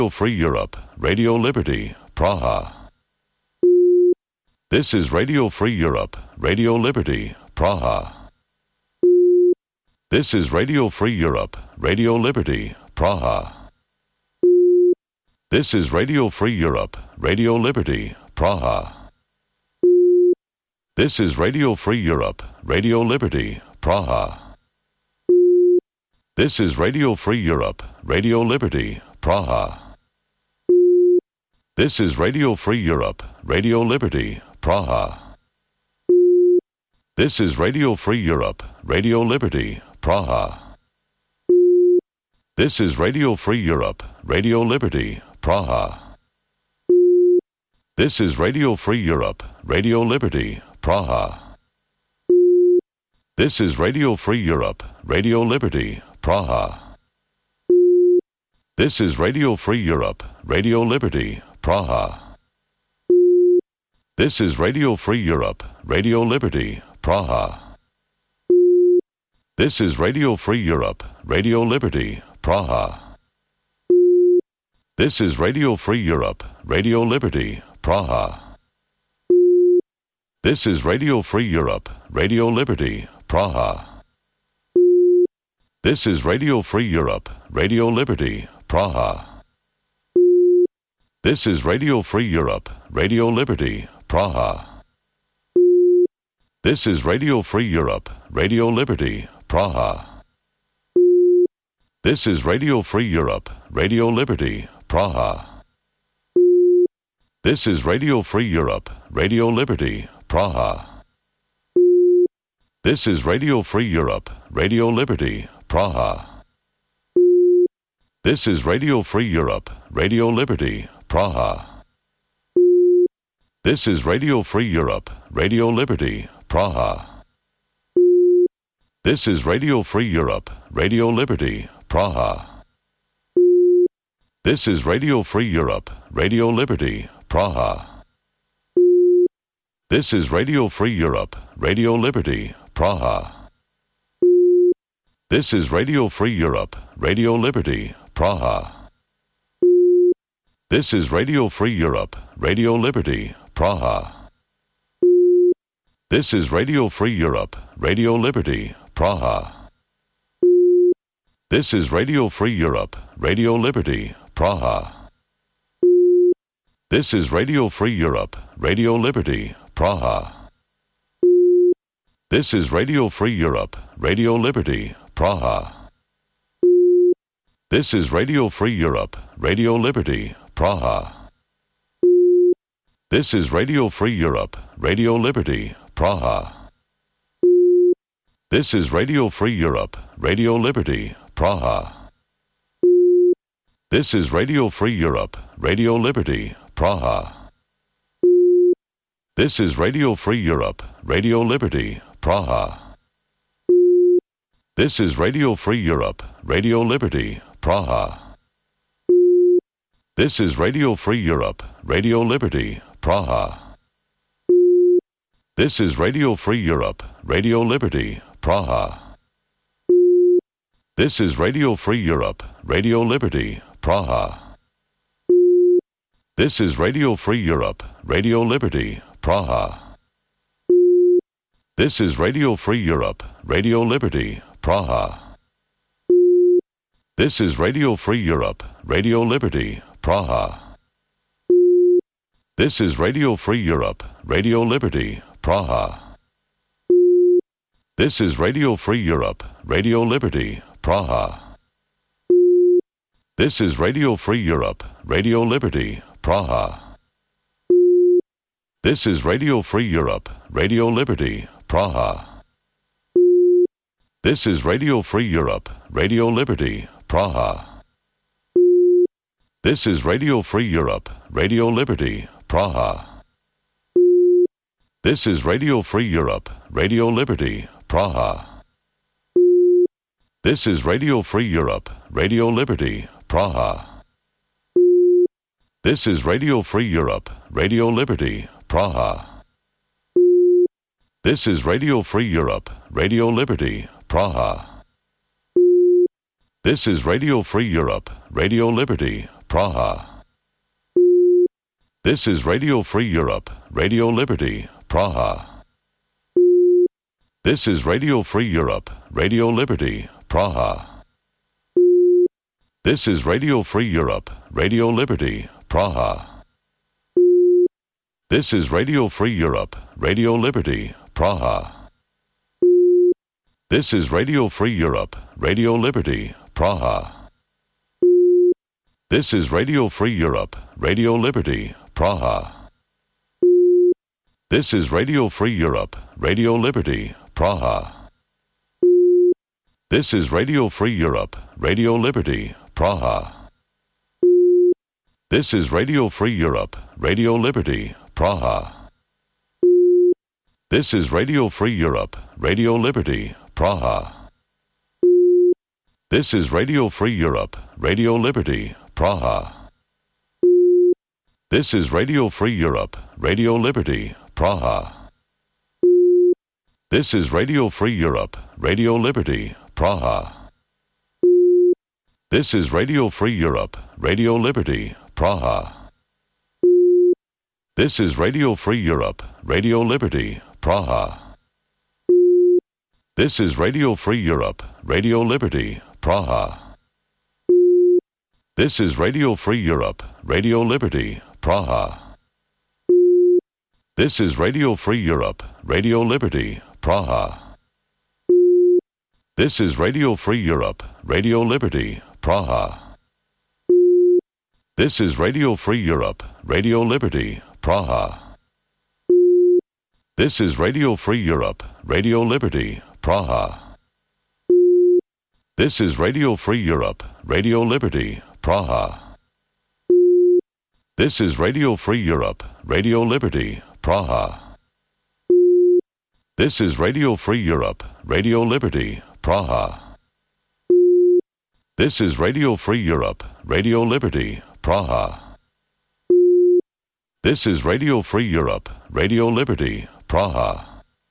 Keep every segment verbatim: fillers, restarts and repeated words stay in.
Free Europe, Radio Liberty, Praha. This is Radio Free Europe, Radio Liberty, Praha. This is Radio Free Europe, Radio Liberty, Praha. This is Radio Free Europe, Radio Liberty, Praha. This is Radio Free Europe, Radio Liberty, Praha. This is Radio Free Europe, Radio Liberty, Praha. This is Radio Free Europe, Radio Liberty, Praha. This is Radio Free Europe, Radio Liberty, Praha. This is Radio Free Europe, Radio Liberty, Praha. This is Radio Free Europe, Radio Liberty, Praha. This is Radio Free Europe, Radio Liberty, Praha. This is Radio Free Europe, Radio Liberty, Praha. This is Radio Free Europe, Radio Liberty, Praha. This is Radio Free Europe, Radio Liberty, Praha. This is Radio Free Europe, Radio Liberty, Praha. This is Radio Free Europe, Radio Liberty, Praha. This is Radio Free Europe, Radio Liberty, Praha. This is Radio Free Europe, Radio Liberty, Praha. This is Radio Free Europe, Radio Liberty, Praha. This is Radio Free Europe, Radio Liberty, Praha. This is Radio Free Europe, Radio Liberty, Praha. This is Radio Free Europe, Radio Liberty, Praha. This is Radio Free Europe, Radio Liberty, Praha. This is Radio Free Europe, Radio Liberty, Praha. This is Radio Free Europe, Radio Liberty, Praha. This is Radio Free Europe, Radio Liberty, Praha. This is Radio Free Europe, Radio Liberty, Praha. This is Radio Free Europe, Radio Liberty, Praha. This is Radio Free Europe, Radio Liberty, Praha. This is Radio Free Europe, Radio Liberty, Praha. This is Radio Free Europe, Radio Liberty, Praha. This is Radio Free Europe, Radio Liberty, Praha. This is Radio Free Europe, Radio Liberty, Praha. This is Radio Free Europe, Radio Liberty, Praha. This is Radio Free Europe, Radio Liberty, Praha. This is Radio Free Europe, Radio Liberty, Praha. This is Radio Free Europe, Radio Liberty, Praha. This is Radio Free Europe, Radio Liberty, Praha. This is Radio Free Europe, Radio Liberty, Praha. This is Radio Free Europe, Radio Liberty, Praha. This is Radio Free Europe, Radio Liberty, Praha. This is Radio Free Europe, Radio Liberty, Praha. This is Radio Free Europe, Radio Liberty, Praha. This is Radio Free Europe, Radio Liberty, Praha. This is Radio Free Europe, Radio Liberty, Praha. This is Radio Free Europe, Radio Liberty, Praha. This is Radio Free Europe, Radio Liberty, Praha. This is Radio Free Europe, Radio Liberty, Praha. This is Radio Free Europe, Radio Liberty, Praha. This is Radio Free Europe, Radio Liberty, Praha. This is Radio Free Europe, Radio Liberty, Praha. This is Radio Free Europe, Radio Liberty, Praha. This is Radio Free Europe, Radio Liberty, Praha. This is Radio Free Europe, Radio Liberty, Praha. This is Radio Free Europe, Radio Liberty, Praha. This is Radio Free Europe, Radio Liberty, Praha. This is Radio Free Europe, Radio Liberty, Praha. This is Radio Free Europe, Radio Liberty, Praha. This is Radio Free Europe, Radio Liberty, Praha. This is Radio Free Europe, Radio Liberty, Praha. This is Radio Free Europe, Radio Liberty, Praha. This is Radio Free Europe, Radio Liberty, Praha. This is Radio Free Europe, Radio Liberty, Praha. This is Radio Free Europe, Radio Liberty, Praha. This is Radio Free Europe, Radio Liberty, Praha. This is Radio Free Europe, Radio Liberty, Praha. This is Radio Free Europe, Radio Liberty, Praha. This is Radio Free Europe, Radio Liberty, Praha. This is Radio Free Europe, Radio Liberty, Praha. This is Radio Free Europe, Radio Liberty, Praha. This is Radio Free Europe, Radio Liberty, Praha. This is Radio Free Europe, Radio Liberty, Praha. This is Radio Free Europe, Radio Liberty, Praha. This is Radio Free Europe, Radio Liberty, Praha. This is Radio Free Europe, Radio Liberty, Praha. This is Radio Free Europe, Radio Liberty, Praha. This is Radio Free Europe, Radio Liberty, Praha. This is Radio Free Europe, Radio Liberty, Praha. This is Radio Free Europe, Radio Liberty, Praha. This is Radio Free Europe, Radio Liberty, Praha. This is Radio Free Europe, Radio Liberty, Praha. This is Radio Free Europe, Radio Liberty, Praha.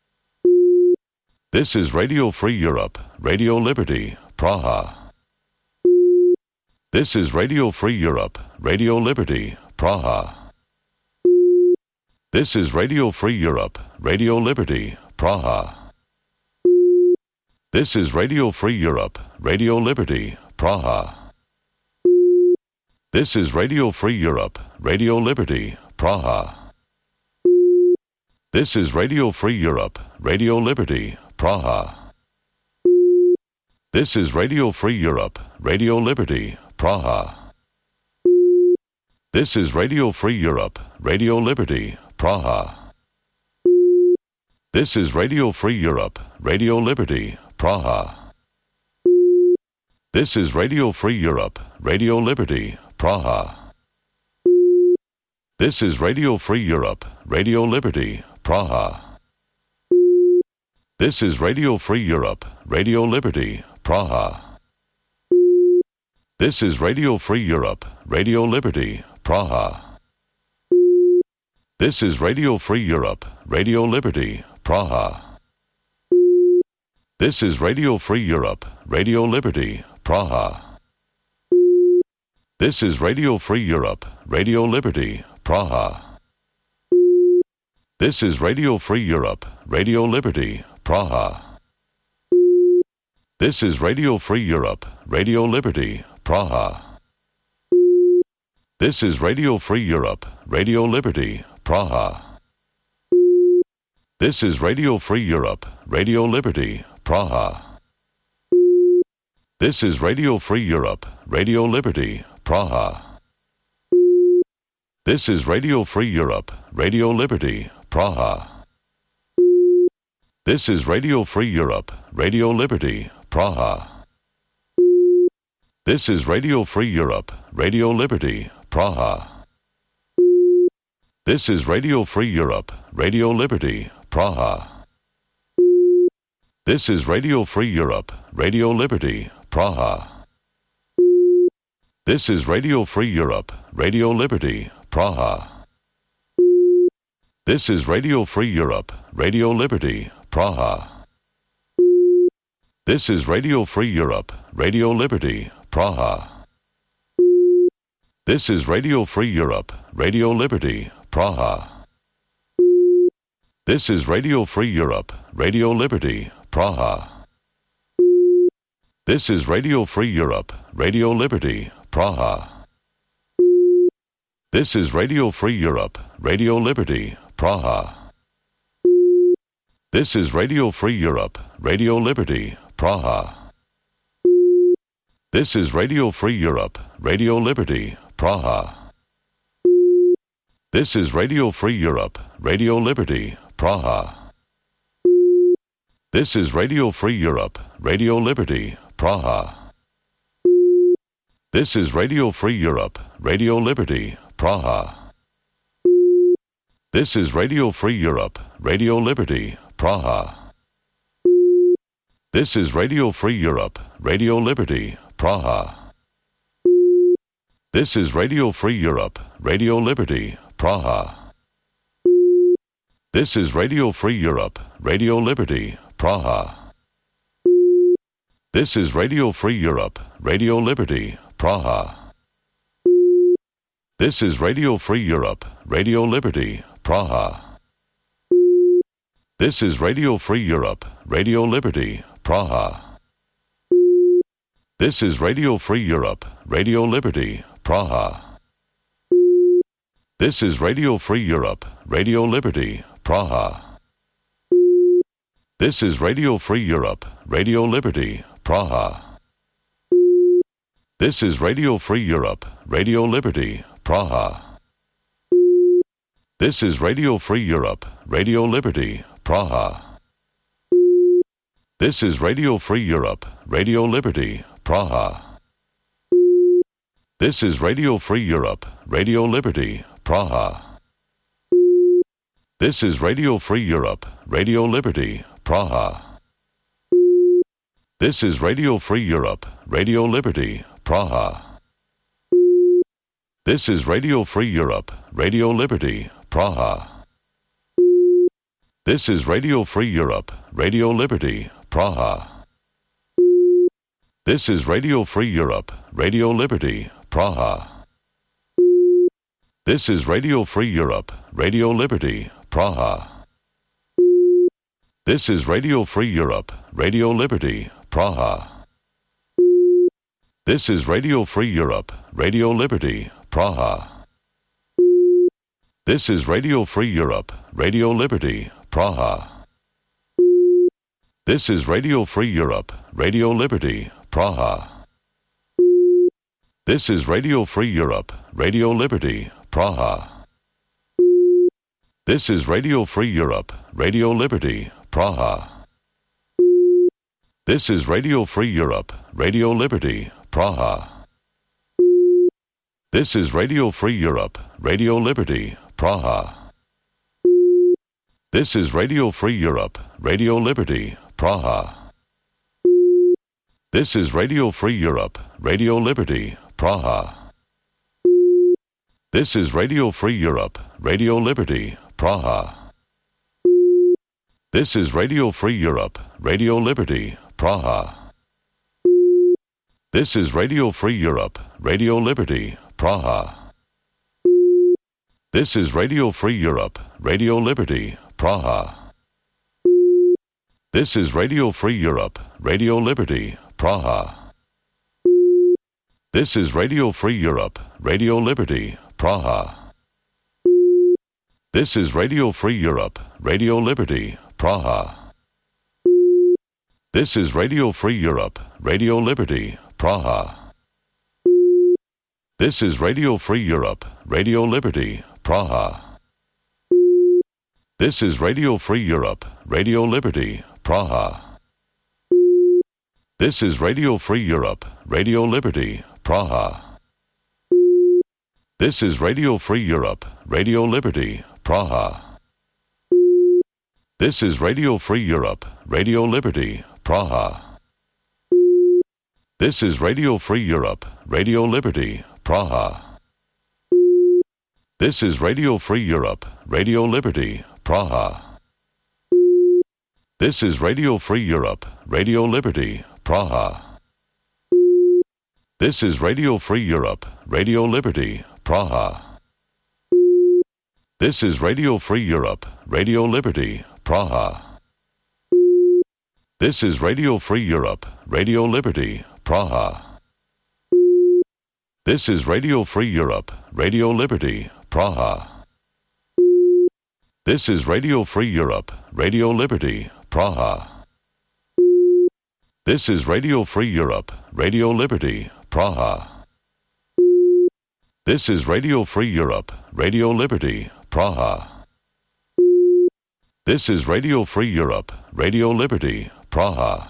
This is Radio Free Europe, Radio Liberty, Praha. This is Radio Free Europe, Radio Liberty, Praha. This is Radio Free Europe, Radio Liberty, Praha. This is Radio Free Europe, Radio Liberty, Praha. This is Radio Free Europe, Radio Liberty, Praha. This is Radio Free Europe, Radio Liberty, Praha. This is Radio Free Europe, Radio Liberty, Praha. This is Radio Free Europe, Radio Liberty, Praha. This is Radio Free Europe, Radio Liberty, Praha. This is Radio Free Europe, Radio Liberty, Praha. This is Radio Free Europe, Radio Liberty, Praha. This is Radio Free Europe, Radio Liberty, Praha. This is Radio Free Europe, Radio Liberty, Praha. This is Radio Free Europe, Radio Liberty, Praha. This is Radio Free Europe, Radio Liberty, Praha. This is Radio Free Europe, Radio Liberty, Praha. This is Radio Free Europe, Radio Liberty, Praha. This is Radio Free Europe, Radio Liberty, Praha. This is Radio Free Europe, Radio Liberty, Praha. This is Radio Free Europe, Radio Liberty, Praha. This is Radio Free Europe, Radio Liberty, Praha. This is Radio Free Europe, Radio Liberty, Praha. This is Radio Free Europe, Radio Liberty, Praha. This is Radio Free Europe, Radio Liberty, Praha. This is Radio Free Europe, Radio Liberty, Praha. This is Radio Free Europe, Radio Liberty, Praha. This is Radio Free Europe, Radio Liberty, Praha. This is Radio Free Europe, Radio Liberty, Praha. This is Radio Free Europe, Radio Liberty, Praha. This is Radio Free Europe, Radio Liberty, Praha. This is Radio Free Europe, Radio Liberty, Praha. This is Radio Free Europe, Radio Liberty, Praha. This is Radio Free Europe, Radio Liberty, Praha. This is Radio Free Europe, Radio Liberty, Praha. This is Radio Free Europe, Radio Liberty, Praha. This is Radio Free Europe, Radio Liberty, Praha. This is Radio Free Europe, Radio Liberty, Praha. This is Radio Free Europe, Radio Liberty, Praha. This is Radio Free Europe, Radio Liberty, Praha. This is Radio Free Europe, Radio Liberty, Praha. This is Radio Free Europe, Radio Liberty, Praha. This is Radio Free Europe, Radio Liberty, Praha. This is Radio Free Europe, Radio Liberty, Praha. This is Radio Free Europe, Radio Liberty, Praha. This is Radio Free Europe, Radio Liberty, Praha. This is Radio Free Europe, Radio Liberty, Praha. This is Radio Free Europe, Radio Liberty, Praha. This is Radio Free Europe, Radio Liberty, Praha. This is Radio Free Europe, Radio Liberty, Praha. This is Radio Free Europe, Radio Liberty, Praha. This is Radio Free Europe, Radio Liberty, Praha. This is Radio Free Europe, Radio Liberty, Praha. This is Radio Free Europe, Radio Liberty, Praha. This is Radio Free Europe, Radio Liberty, Praha. This is Radio Free Europe, Radio Liberty, Praha. This is Radio Free Europe, Radio Liberty, Praha. This is Radio Free Europe, Radio Liberty, Praha. This is Radio Free Europe, Radio Liberty, Praha. This is Radio Free Europe, Radio Liberty, Praha. This is Radio Free Europe, Radio Liberty, Praha. This is Radio Free Europe, Radio Liberty, Praha. This is Radio Free Europe, Radio Liberty, Praha. This is Radio Free Europe, Radio Liberty, Praha. This is Radio Free Europe, Radio Liberty, Praha. This is Radio Free Europe, Radio Liberty, Praha. This is Radio Free Europe, Radio Liberty, Praha. This is Radio Free Europe, Radio Liberty, Praha. This is Radio Free Europe, Radio Liberty, Praha. This is Radio Free Europe, Radio Liberty, Praha. This is Radio Free Europe, Radio Liberty, Praha. This is Radio Free Europe, Radio Liberty, Praha. This is Radio Free Europe, Radio Liberty, Praha. This is Radio Free Europe, Radio Liberty, Praha. This is Radio Free Europe, Radio Liberty, Praha. This is Radio Free Europe, Radio Liberty, Praha. This is Radio Free Europe, Radio Liberty, Praha. This is Radio Free Europe, Radio Liberty, Praha. This is Radio Free Europe, Radio Liberty, Praha. This is Radio Free Europe, Radio Liberty, Praha. This is Radio Free Europe, Radio Liberty, Praha. This is Radio Free Europe, Radio Liberty, Praha. This is Radio Free Europe, Radio Liberty, Praha. This is Radio Free Europe, Radio Liberty, Praha. This is Radio Free Europe, Radio Liberty, Praha. This is Radio Free Europe, Radio Liberty, Praha. This is Radio Free Europe, Radio Liberty, Praha. This is Radio Free Europe, Radio Liberty, Praha. This is Radio Free Europe, Radio Liberty, Praha. This is Radio Free Europe, Radio Liberty, Praha. This is Radio Free Europe, Radio Liberty, Praha. This is Radio Free Europe, Radio Liberty, Praha. This is Radio Free Europe, Radio Liberty, Praha.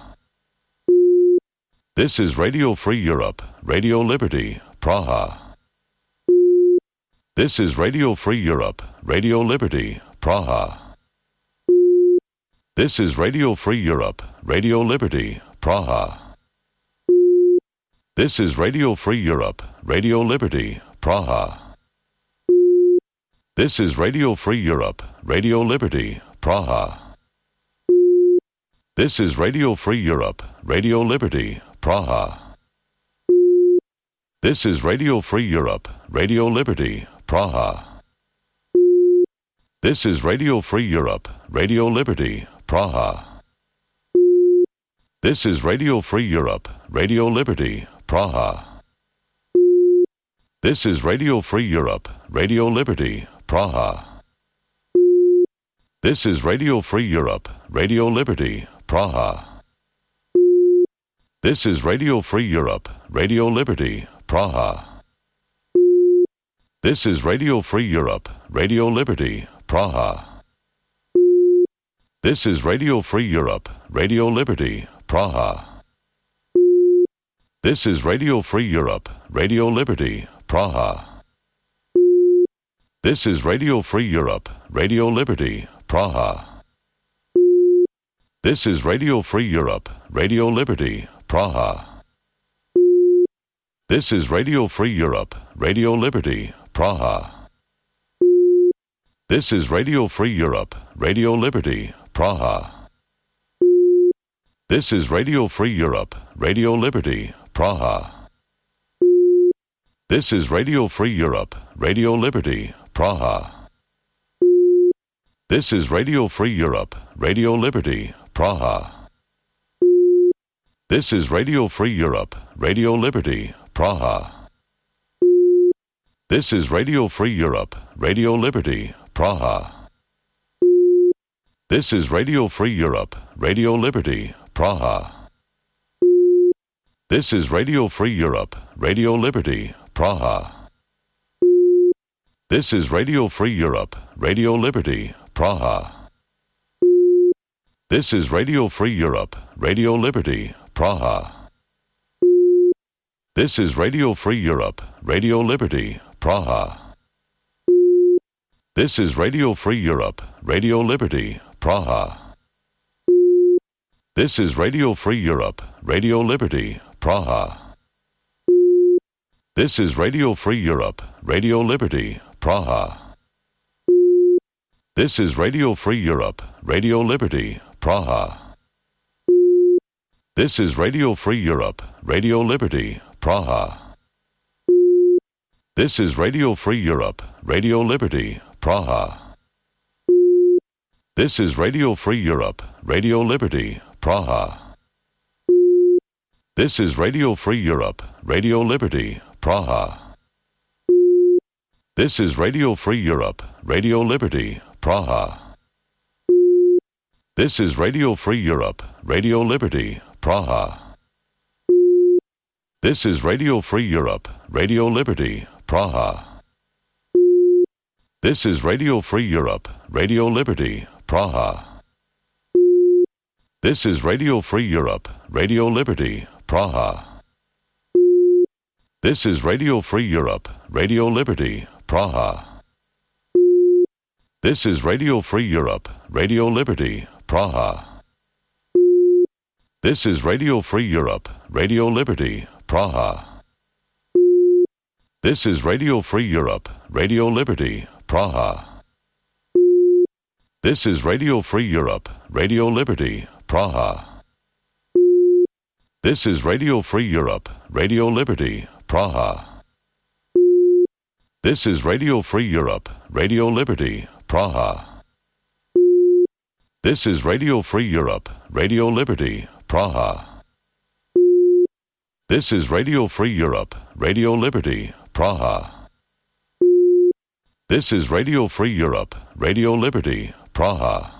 This is Radio Free Europe, Radio Liberty, Praha. This is Radio Free Europe, Radio Liberty, Praha. This is Radio Free Europe, Radio Liberty, Praha. This is Radio Free Europe, Radio Liberty, Praha. This is Radio Free Europe, Radio Liberty, Praha. This is Radio Free Europe, Radio Liberty, Praha. This is Radio Free Europe, Radio Liberty, Praha. This is Radio Free Europe, Radio Liberty, Praha. This is Radio Free Europe, Radio Liberty, Praha. This is Radio Free Europe, Radio Liberty, Praha. This is Radio Free Europe, Radio Liberty, Praha. This is Radio Free Europe, Radio Liberty, Praha. This is Radio Free Europe, Radio Liberty, Praha. This is Radio Free Europe, Radio Liberty, Praha. This is Radio Free Europe, Radio Liberty, Praha. This is Radio Free Europe, Radio Liberty, Praha. This is Radio Free Europe, Radio Liberty, Praha. This is Radio Free Europe, Radio Liberty, Praha. This is Radio Free Europe, Radio Liberty, Praha. This is Radio Free Europe, Radio Liberty, Praha. This is Radio Free Europe, Radio Liberty, Praha. This is Radio Free Europe, Radio Liberty, Praha. This is Radio Free Europe, Radio Liberty, Praha. This is Radio Free Europe, Radio Liberty, Praha. This is Radio Free Europe, Radio Liberty, Praha. This is Radio Free Europe, Radio Liberty, Praha. This is Radio Free Europe, Radio Liberty, Praha. This is Radio Free Europe, Radio Liberty, Praha. This is Radio Free Europe, Radio Liberty, Praha. This is Radio Free Europe, Radio Liberty, Praha. This is Radio Free Europe, Radio Liberty, Praha. This is Radio Free Europe, Radio Liberty, Praha. This is Radio Free Europe, Radio Liberty, Praha. This is Radio Free Europe, Radio Liberty, Praha. This is Radio Free Europe, Radio Liberty, Praha. This is Radio Free Europe, Radio Liberty, Praha. This is Radio Free Europe, Radio Liberty, Praha. This is Radio Free Europe, Radio Liberty, Praha. This is Radio Free Europe, Radio Liberty, Praha. This is Radio Free Europe, Radio Liberty, Praha. This is Radio Free Europe, Radio Liberty, Praha. This is Radio Free Europe, Radio Liberty, Praha. This is Radio Free Europe, Radio Liberty, Praha. This is Radio Free Europe, Radio Liberty, Praha. This is Radio Free Europe, Radio Liberty, Praha. This is Radio Free Europe, Radio Liberty, Praha. This is Radio Free Europe, Radio Liberty, Praha. This is Radio Free Europe, Radio Liberty, Praha. This is Radio Free Europe, Radio Liberty, Praha. This is Radio Free Europe, Radio Liberty, Praha. This is Radio Free Europe, Radio Liberty, Praha. This is Radio Free Europe, Radio Liberty, Praha.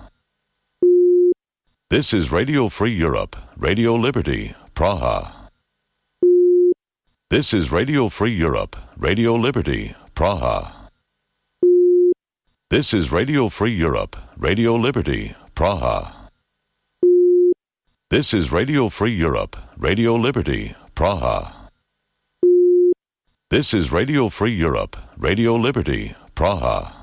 This is Radio Free Europe, Radio Liberty, Praha. This is Radio Free Europe, Radio Liberty, Praha. This is Radio Free Europe, Radio Liberty, Praha. This is Radio Free Europe, Radio Liberty, Praha. This is Radio Free Europe, Radio Liberty, Praha.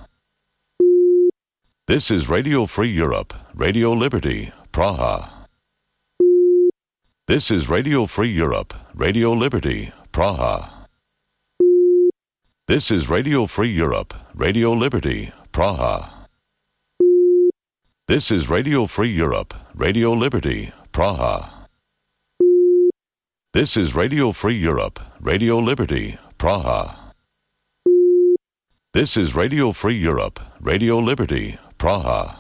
This is Radio Free Europe, Radio Liberty, Praha. This is Radio Free Europe, Radio Liberty, Praha. This is Radio Free Europe, Radio Liberty, Praha. This is Radio Free Europe, Radio Liberty, Praha. This is Radio Free Europe, Radio Liberty, Praha. This is Radio Free Europe, Radio Liberty, Praha.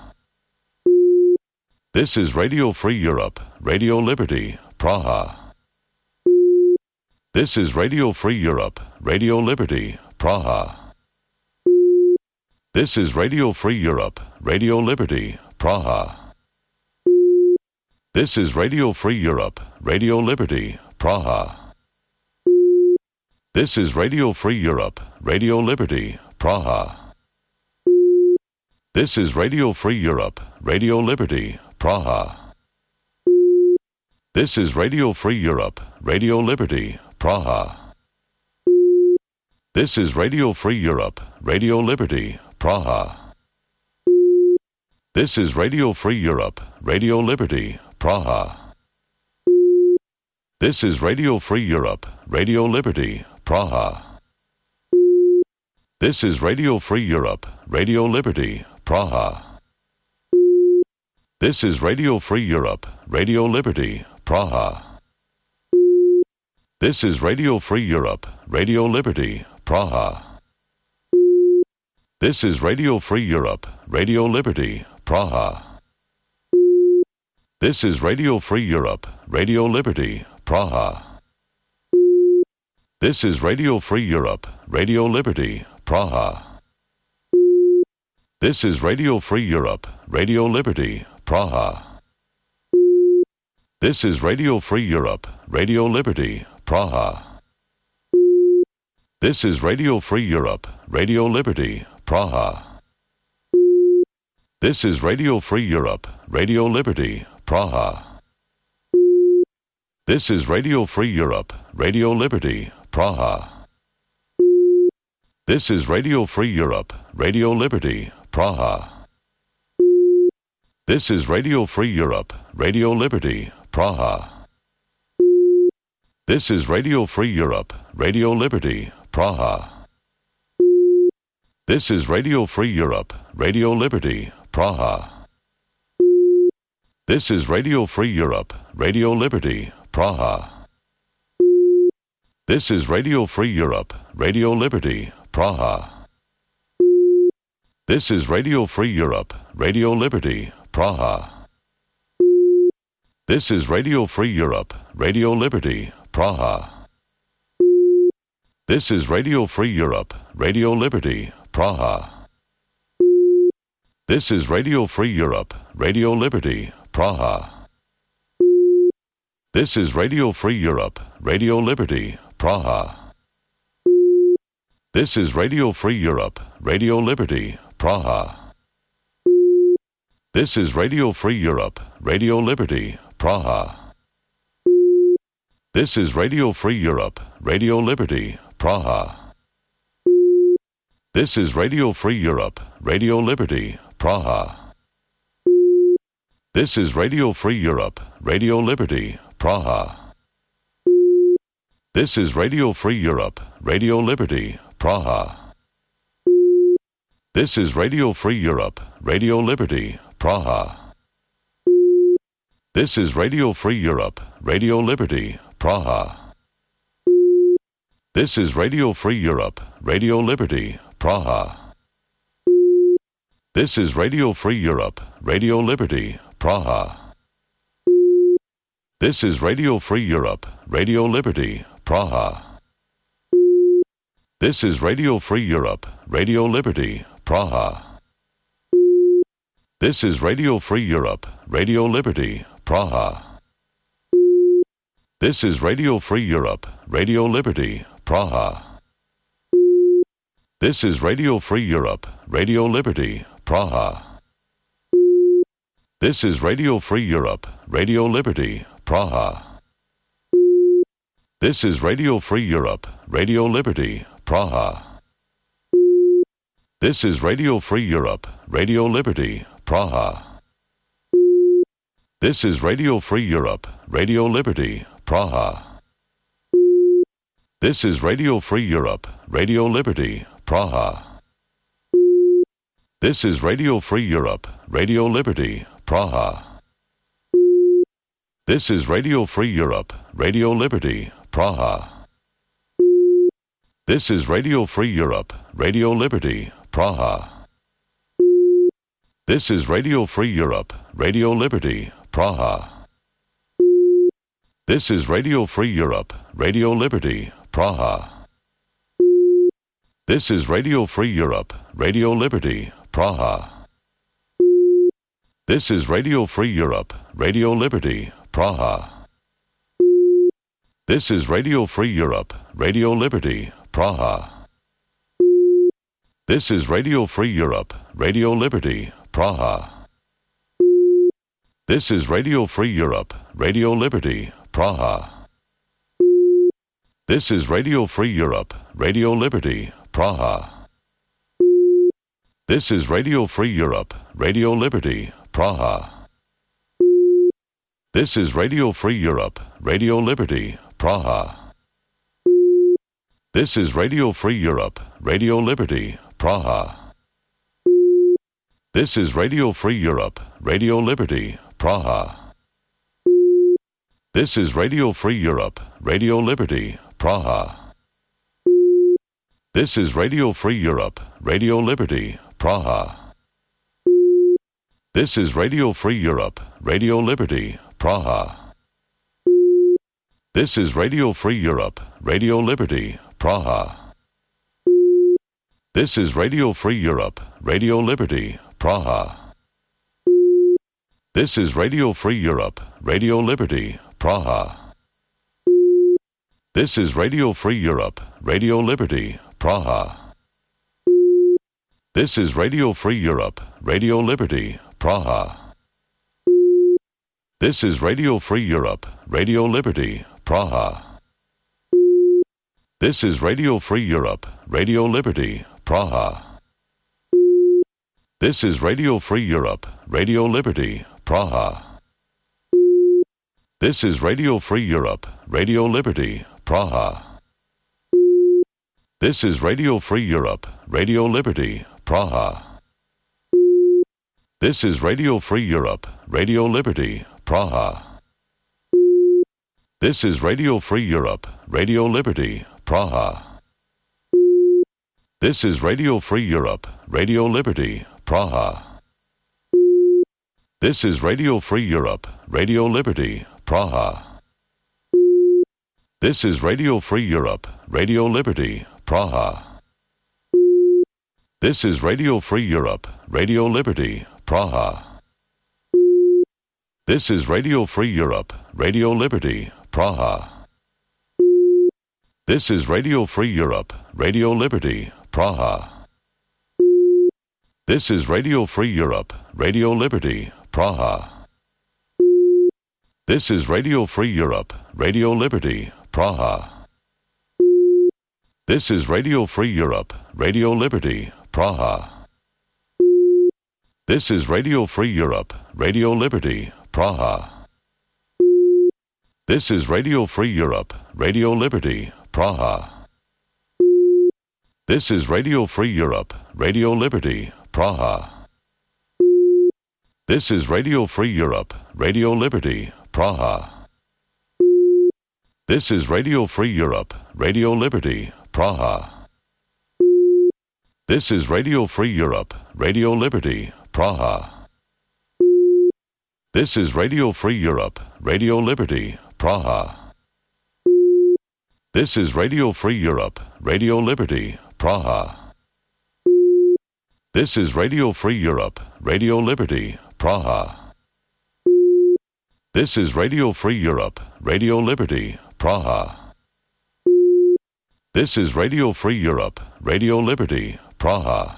This is Radio Free Europe, Radio Liberty, Praha. This is Radio Free Europe, Radio Liberty, Praha. This is Radio Free Europe, Radio Liberty, Praha. This is Radio Free Europe, Radio Liberty, Praha. This is Radio Free Europe, Radio Liberty, Praha. This is Radio Free Europe, Radio Liberty, Praha. This is Radio Free Europe, Radio Liberty, Praha. This is Radio Free Europe, Radio Liberty, Praha. This is Radio Free Europe, Radio Liberty, Praha. This is Radio Free Europe, Radio Liberty, Praha. This is Radio Free Europe, Radio Liberty, Praha. This is Radio Free Europe, Radio Liberty, Praha. This is Radio Free Europe, Radio Liberty, Praha. This is Radio Free Europe, Radio Liberty, Praha. This is Radio Free Europe, Radio Liberty, Praha. This is Radio Free Europe, Radio Liberty, Praha. This is Radio Free Europe, Radio Liberty, Praha. This is Radio Free Europe, Radio Liberty, Praha. This is Radio Free Europe, Radio Liberty, Praha. This is Radio Free Europe, Radio Liberty, Praha. This is Radio Free Europe, Radio Liberty, Praha. This is Radio Free Europe, Radio Liberty, Praha. This is Radio Free Europe, Radio Liberty, Praha. This is Radio Free Europe, Radio Liberty, Praha. This is Radio Free Europe, Radio Liberty, Praha. This is Radio Free Europe, Radio Liberty, Praha. This is Radio Free Europe, Radio Liberty, Praha. This is Radio Free Europe, Radio Liberty, Praha. This is Radio Free Europe, Radio Liberty, Praha. This is Radio Free Europe, Radio Liberty, Praha. This is Radio Free Europe, Radio Liberty, Praha. This is Radio Free Europe, Radio Liberty, Praha. This is Radio Free Europe, Radio Liberty, Praha. This is Radio Free Europe, Radio Liberty, Praha. This is Radio Free Europe, Radio Liberty, Praha. This is Radio Free Europe, Radio Liberty, Praha. This is Radio Free Europe, Radio Liberty, Praha. This is Radio Free Europe, Radio Liberty, Praha. This is Radio Free Europe, Radio Liberty, Praha. This is Radio Free Europe, Radio Liberty, Praha. This is Radio Free Europe, Radio Liberty, Praha. This is Radio Free Europe, Radio Liberty, Praha. This is Radio Free Europe, Radio Liberty, Praha. This is Radio Free Europe, Radio Liberty, Praha. This is Radio Free Europe, Radio Liberty, Praha. This is Radio Free Europe, Radio Liberty, Praha. This is Radio Free Europe, Radio Liberty, Praha. This is Radio Free Europe, Radio Liberty, Praha. This is Radio Free Europe, Radio Liberty, Praha. This is Radio Free Europe, Radio Liberty, Praha. This is Radio Free Europe, Radio Liberty, Praha. This is Radio Free Europe, Radio Liberty, Praha. This is Radio Free Europe, Radio Liberty, Praha. This is Radio Free Europe, Radio Liberty, Praha. This is Radio Free Europe, Radio Liberty, Praha. This is Radio Free Europe, Radio Liberty, Praha. This is Radio Free Europe, Radio Liberty, Praha. This is Radio Free Europe, Radio Liberty, Praha. This is Radio Free Europe, Radio Liberty, Praha. This is Radio Free Europe, Radio Liberty, Praha. This is Radio Free Europe, Radio Liberty, Praha. This is Radio Free Europe, Radio Liberty, Praha. This is Radio Free Europe, Radio Liberty, Praha. This is Radio Free Europe, Radio Liberty, Praha. This is Radio Free Europe, Radio Liberty, Praha. This is Radio Free Europe, Radio Liberty, Praha. This is Radio Free Europe, Radio Liberty, Praha. This is Radio Free Europe, Radio Liberty, Praha. This is Radio Free Europe, Radio Liberty, Praha. This is Radio Free Europe, Radio Liberty, Praha. This is Radio Free Europe, Radio Liberty, Praha. This is Radio Free Europe, Radio Liberty, Praha. This is Radio Free Europe, Radio Liberty, Praha. This is Radio Free Europe, Radio Liberty, Praha. This is Radio Free Europe, Radio Liberty, Praha. This is Radio Free Europe, Radio Liberty, Praha. This is Radio Free Europe, Radio Liberty, Praha. This is Radio Free Europe, Radio Liberty, Praha. This is Radio Free Europe, Radio Liberty, Praha. This is Radio Free Europe, Radio Liberty, Praha. This is Radio Free Europe, Radio Liberty, Praha. This is Radio Free Europe, Radio Liberty, Praha. This is Radio Free Europe, Radio Liberty, Praha. This is Radio Free Europe, Radio Liberty, Praha. This is Radio Free Europe, Radio Liberty, Praha. This is Radio Free Europe, Radio Liberty, Praha. This is Radio Free Europe, Radio Liberty, Praha. This is Radio Free Europe, Radio Liberty, Praha. This is Radio Free Europe, Radio Liberty, Praha. This is Radio Free Europe, Radio Liberty, Praha. This is Radio Free Europe, Radio Liberty, Praha. This is Radio Free Europe, Radio Liberty, Praha. This is Radio Free Europe, Radio Liberty, Praha. This is Radio Free Europe, Radio Liberty, Praha. This is Radio Free Europe, Radio Liberty, Praha. This is Radio Free Europe, Radio Liberty, Praha. This is Radio Free Europe, Radio Liberty, Praha. This is Radio Free Europe, Radio Liberty, Praha. This is Radio Free Europe, Radio Liberty, Praha. This is Radio Free Europe, Radio Liberty, Praha. This is Radio Free Europe, Radio Liberty, Praha. This is Radio Free Europe, Radio Liberty, Praha.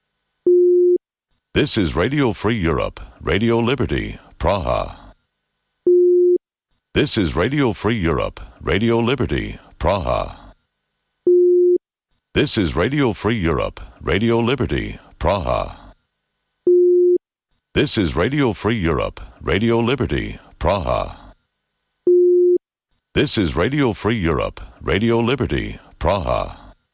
This is Radio Free Europe, Radio Liberty, Praha. This is Radio Free Europe, Radio Liberty, Praha. This is Radio Free Europe, Radio Liberty, Praha. This is Radio Free Europe, Radio Liberty, Praha. This is Radio Free Europe, Radio Liberty, Praha.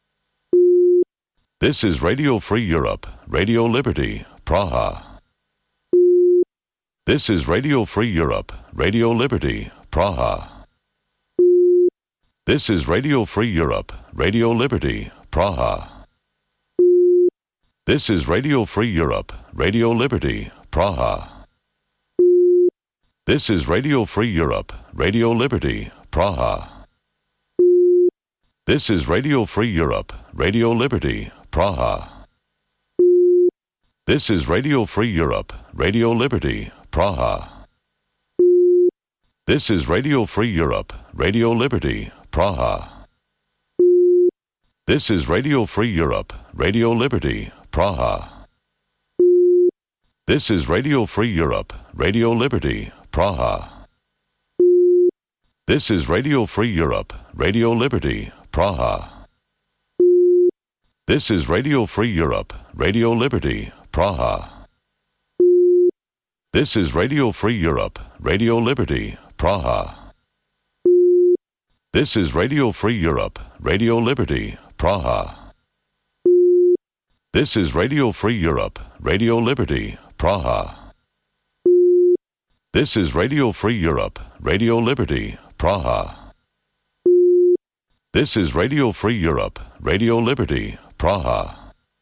This is Radio Free Europe, Radio Liberty, Praha. This is Radio Free Europe, Radio Liberty, Praha. This is Radio Free Europe, Radio Liberty, Praha. This is Radio Free Europe, Radio Liberty, Praha. This is Radio Free Europe, Radio Liberty, Praha. This is Radio Free Europe, Radio Liberty, Praha. This is Radio Free Europe, Radio Liberty, Praha. This is Radio Free Europe, Radio Liberty, Praha. This is Radio Free Europe, Radio Liberty, Praha. This is Radio Free Europe, Radio Liberty, Praha. This is Radio Free Europe, Radio Liberty, Praha. This is Radio Free Europe, Radio Liberty, Praha. This is Radio Free Europe, Radio Liberty, Praha. This is Radio Free Europe, Radio Liberty, Praha. This is Radio Free Europe, Radio Liberty, Praha. This is Radio Free Europe, Radio Liberty, Praha. This is Radio Free Europe, Radio Liberty, Praha.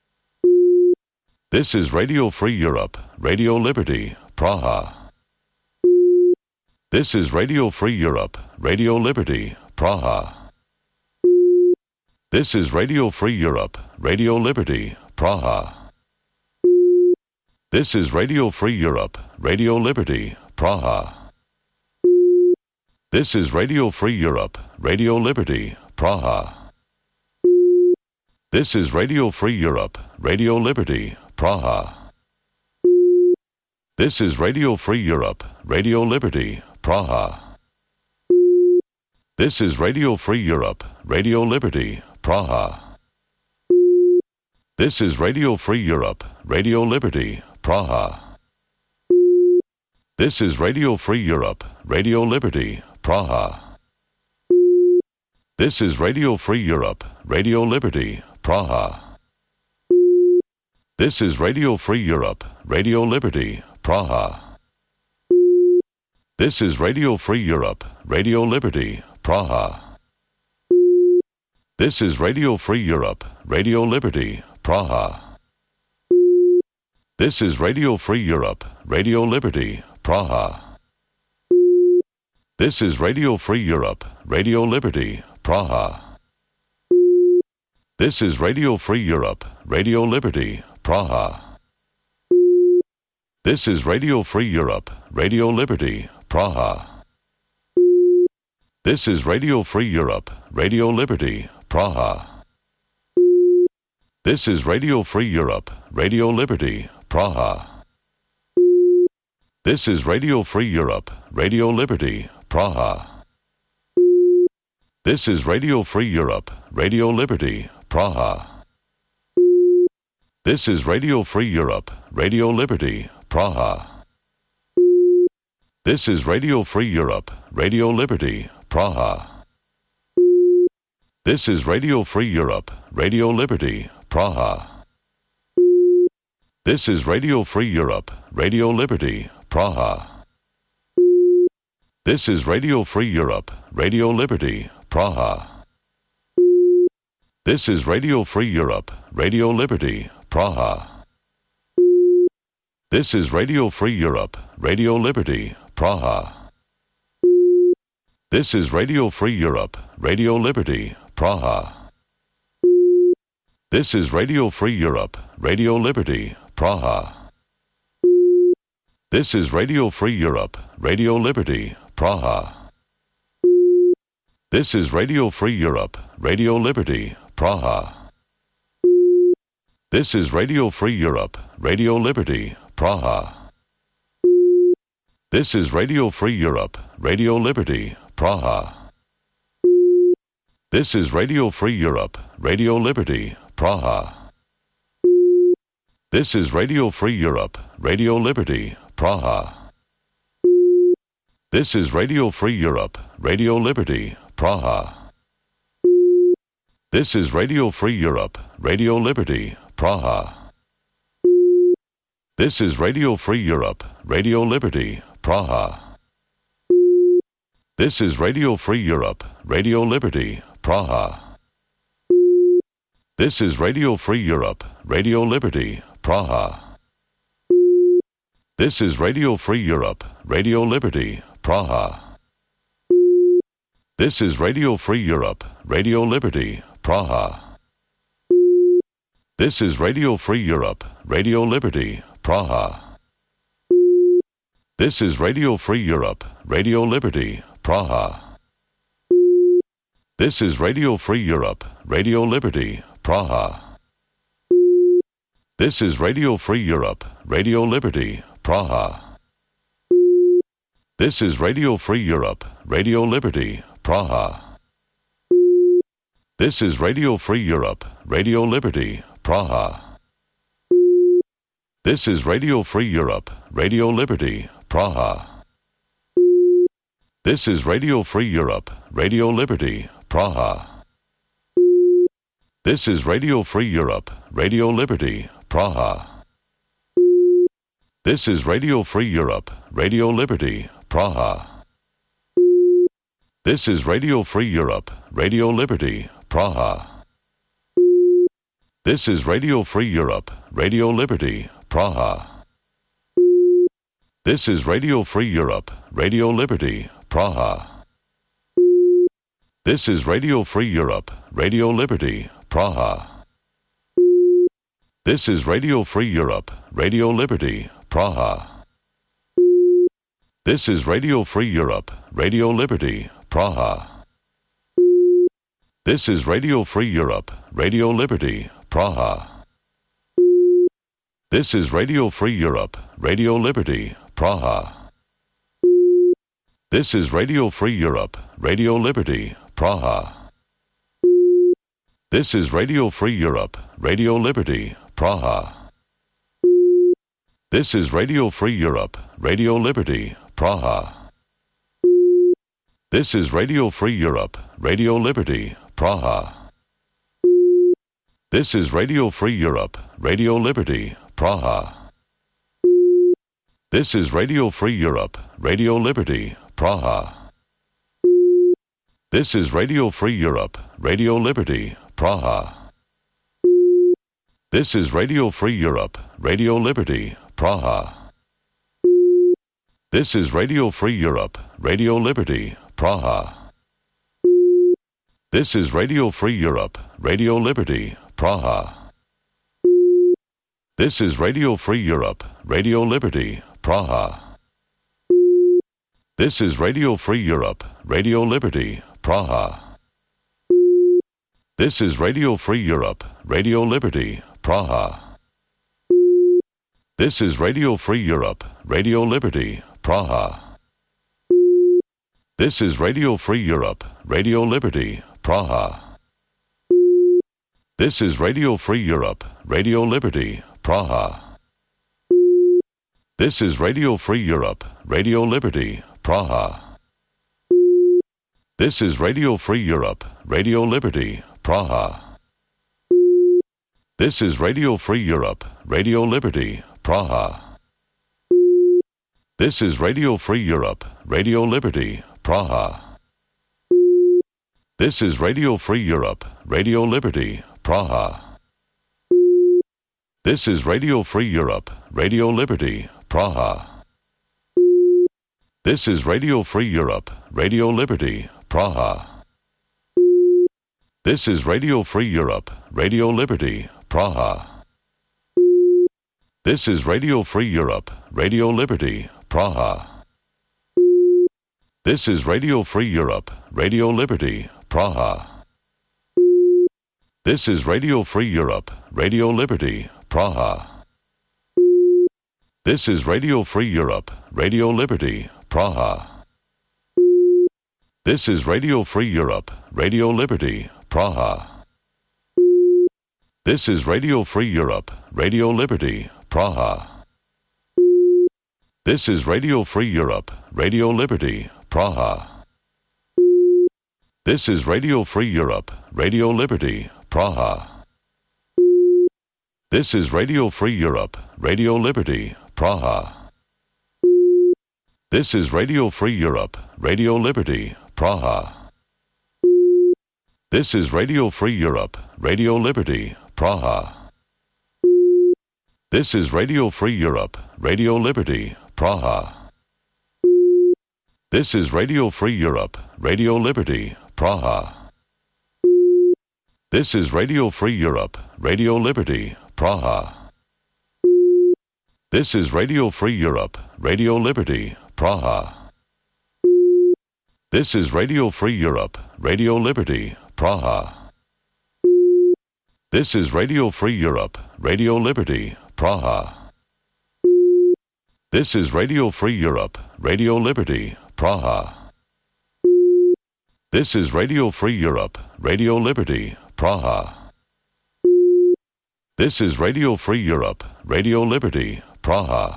This is Radio Free Europe, Radio Liberty, Praha. This is Radio Free Europe, Radio Liberty, Praha. This is Radio Free Europe, Radio Liberty, Praha. This is Radio Free Europe, Radio Liberty, Praha. This is Radio Free Europe, Radio Liberty, Praha. This is Radio Free Europe, Radio Liberty, Praha. This is Radio Free Europe, Radio Liberty, Praha. This is Radio Free Europe, Radio Liberty, Praha. This is Radio Free Europe, Radio Liberty, Praha. This is Radio Free Europe, Radio Liberty, Praha. This is Radio Free Europe, Radio Liberty, Praha. This is Radio Free Europe, Radio Liberty, Praha. This is Radio Free Europe, Radio Liberty, Praha. This is Radio Free Europe, Radio Liberty, Praha. This is Radio Free Europe, Radio Liberty, Praha. This is Radio Free Europe, Radio Liberty, Praha. This is Radio Free Europe, Radio Liberty, Praha. This is Radio Free Europe, Radio Liberty, Praha. This is Radio Free Europe, Radio Liberty, Praha. This is Radio Free Europe, Radio Liberty, Praha. This is Radio Free Europe, Radio Liberty, Praha. This is Radio Free Europe, Radio Liberty, Praha. This is Radio Free Europe, Radio Liberty, Praha. This is Radio Free Europe, Radio Liberty, Praha. This is Radio Free Europe, Radio Liberty, Praha. This is Radio Free Europe, Radio Liberty, Praha. This is Radio Free Europe, Radio Liberty, Praha. This is Radio Free Europe, Radio Liberty, Praha. This is Radio Free Europe, Radio Liberty, Praha. This is Radio Free Europe, Radio Liberty, Praha. This is Radio Free Europe, Radio Liberty, Praha. This is Radio Free Europe, Radio Liberty, Praha. This is Radio Free Europe, Radio Liberty, Praha. This is Radio Free Europe, Radio Liberty, Praha. This is Radio Free Europe, Radio Liberty, Praha. This is Radio Free Europe, Radio Liberty, Praha. This is Radio Free Europe, Radio Liberty, Praha. This is Radio Free Europe, Radio Liberty, Praha. This is Radio Free Europe, Radio Liberty, Praha. This is Radio Free Europe, Radio Liberty, Praha. This is Radio Free Europe, Radio Liberty, Praha. This is Radio Free Europe, Radio Liberty, Praha. This is Radio Free Europe, Radio Liberty, Praha. This is Radio Free Europe, Radio Liberty, Praha. This is Radio Free Europe, Radio Liberty, Praha. This is Radio Free Europe, Radio Liberty, Praha. This is Radio Free Europe, Radio Liberty, Praha. This is Radio Free Europe, Radio Liberty, Praha. This is Radio Free Europe, Radio Liberty, Praha. This is Radio Free Europe, Radio Liberty, Praha. This is Radio Free Europe, Radio Liberty, Praha. This is Radio Free Europe, Radio Liberty, Praha. This is Radio Free Europe, Radio Liberty, Praha. This is Radio Free Europe, Radio Liberty, Praha. This is Radio Free Europe, Radio Liberty, Praha. This is Radio Free Europe, Radio Liberty, Praha. This is Radio Free Europe, Radio Liberty, Praha. This is Radio Free Europe, Radio Liberty, Praha. This is Radio Free Europe, Radio Liberty, Praha. This is Radio Free Europe, Radio Liberty, Praha. This is Radio Free Europe, Radio Liberty, Praha. This is Radio Free Europe, Radio Liberty, Praha. This is Radio Free Europe, Radio Liberty, Praha. This is Radio Free Europe, Radio Liberty, Praha. This is Radio Free Europe, Radio Liberty, Praha. This is Radio Free Europe, Radio Liberty, Praha. This is Radio Free Europe, Radio Liberty, Praha. This is Radio Free Europe, Radio Liberty, Praha. This is Radio Free Europe, Radio Liberty, Praha. This is Radio Free Europe, Radio Liberty, Praha. This is Radio Free Europe, Radio Liberty, Praha. This is Radio Free Europe, Radio Liberty, Praha. This is Radio Free Europe, Radio Liberty, Praha. This is Radio Free Europe, Radio Liberty, Praha. This is Radio Free Europe, Radio Liberty, Praha. This is Radio Free Europe, Radio Liberty, Praha. This is Radio Free Europe, Radio Liberty, Praha. This is Radio Free Europe, Radio Liberty, Praha. This is Radio Free Europe, Radio Liberty, Praha. This is Radio Free Europe, Radio Liberty, Praha. This is Radio Free Europe, Radio Liberty, Praha. This is Radio Free Europe, Radio Liberty, Praha. This is Radio Free Europe, Radio Liberty, Praha. This is Radio Free Europe, Radio Liberty, Praha. This is Radio Free Europe, Radio Liberty, Praha. This is Radio Free Europe, Radio Liberty, Praha. This is Radio Free Europe, Radio Liberty, Praha. This is Radio Free Europe, Radio Liberty, Praha. This is Radio Free Europe, Radio Liberty, Praha. This is Radio Free Europe, Radio Liberty, Praha. This is Radio Free Europe, Radio Liberty, Praha. This is Radio Free Europe, Radio Liberty, Praha. This is Radio Free Europe, Radio Liberty, Praha. This is Radio Free Europe, Radio Liberty, Praha. This is Radio Free Europe, Radio Liberty, Praha. This is Radio Free Europe, Radio Liberty, Praha. This is Radio Free Europe, Radio Liberty, Praha. This is Radio Free Europe, Radio Liberty, Praha. This is Radio Free Europe, Radio Liberty, Praha. This is Radio Free Europe, Radio Liberty, Praha. This is Radio Free Europe, Radio Liberty, Praha. This is Radio Free Europe, Radio Liberty, Praha. This is Radio Free Europe, Radio Liberty, Praha. This is Radio Free Europe, Radio Liberty, Praha. This is Radio Free Europe, Radio Liberty, Praha. This is Radio Free Europe, Radio Liberty, Praha.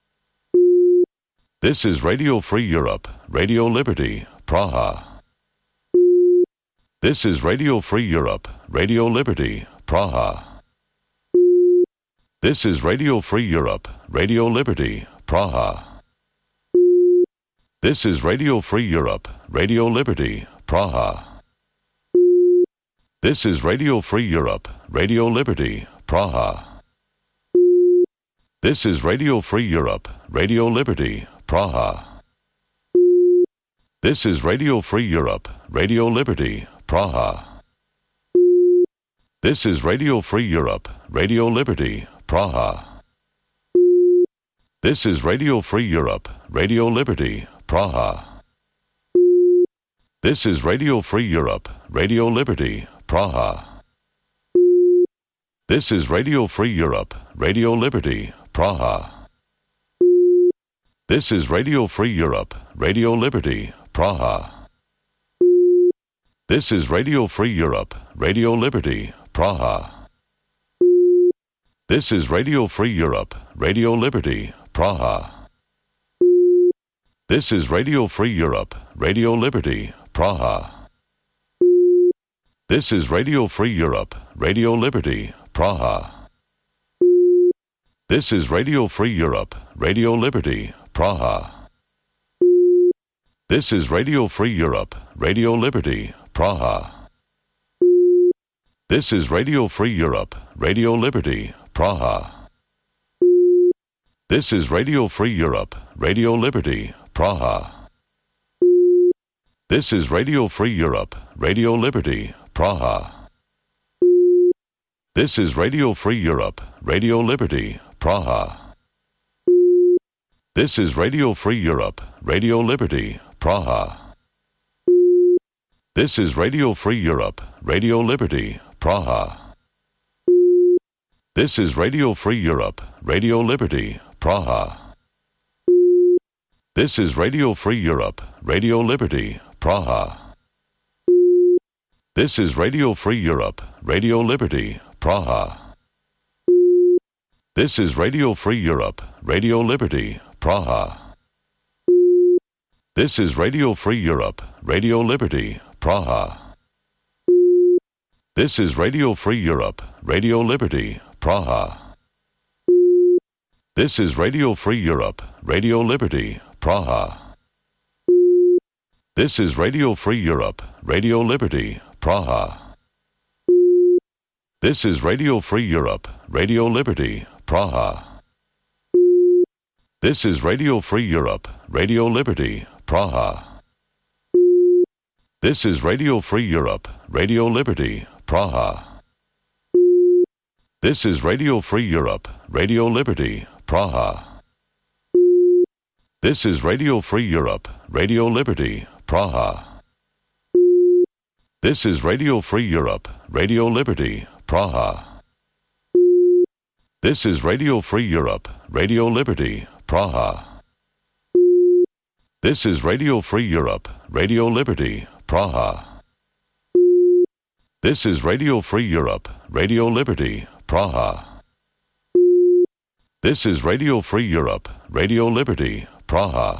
This is Radio Free Europe, Radio Liberty, Praha. This is Radio Free Europe, Radio Liberty, Praha. This is Radio Free Europe, Radio Liberty, Praha. This is Radio Free Europe, Radio Liberty, Praha. This is Radio Free Europe, Radio Liberty, Praha. This is Radio Free Europe, Radio Liberty, Praha. This is Radio Free Europe, Radio Liberty, Praha. This is Radio Free Europe, Radio Liberty, Praha. This is Radio Free Europe, Radio Liberty, Praha. This is Radio Free Europe, Radio Liberty, Praha. This is Radio Free Europe, Radio Liberty, Praha. This is Radio Free Europe, Radio Liberty, Praha. This is Radio Free Europe, Radio Liberty, Praha. This is Radio Free Europe, Radio Liberty, Praha. This is Radio Free Europe, Radio Liberty, Praha. This is Radio Free Europe, Radio Liberty, Praha. This is Radio Free Europe, Radio Liberty, Praha. This is Radio Free Europe, Radio Liberty, Praha. This is Radio Free Europe, Radio Liberty, Praha. This is Radio Free Europe, Radio Liberty, Praha. This is Radio Free Europe, Radio Liberty, Praha. This is Radio Free Europe, Radio Liberty, Praha. This is Radio Free Europe, Radio Liberty, Praha. This is Radio Free Europe, Radio Liberty, Praha. This is Radio Free Europe, Radio Liberty, Praha. This is Radio Free Europe, Radio Liberty, Praha. This is Radio Free Europe, Radio Liberty, Praha. This is Radio Free Europe, Radio Liberty, Praha. This is Radio Free Europe, Radio Liberty, Praha. This is Radio Free Europe, Radio Liberty, Praha. This is Radio Free Europe, Radio Liberty, Praha. This is Radio Free Europe, Radio Liberty, Praha. This is Radio Free Europe, Radio Liberty, Praha. This is Radio Free Europe, Radio Liberty, Praha. This is Radio Free Europe, Radio Liberty, Praha. This is Radio Free Europe, Radio Liberty, Praha. This is Radio Free Europe, Radio Liberty, Praha. This is Radio Free Europe, Radio Liberty, Praha. This is Radio Free Europe, Radio Liberty, Praha. This is Radio Free Europe, Radio Liberty, Praha. This is Radio Free Europe, Radio Liberty, Praha. This is Radio Free Europe, Radio Liberty, Praha.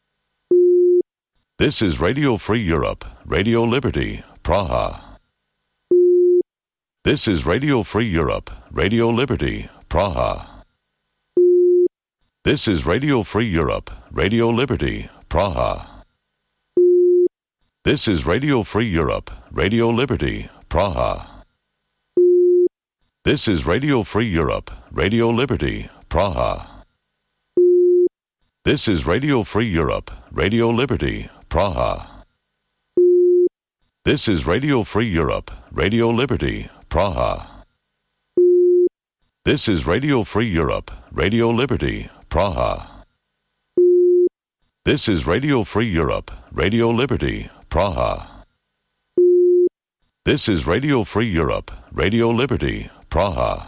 This is Radio Free Europe, Radio Liberty, Praha. This is Radio Free Europe, Radio Liberty, Praha. This is Radio Free Europe, Radio Liberty, Praha. This is Radio Free Europe, Radio Liberty, Praha. This is Radio Free Europe, Radio Liberty, Praha. This is Radio Free Europe, Radio Liberty, Praha. This is Radio Free Europe, Radio Liberty, Praha. This is Radio Free Europe, Radio Liberty, Praha. This is Radio Free Europe, Radio Liberty, Praha. This is Radio Free Europe, Radio Liberty, Praha.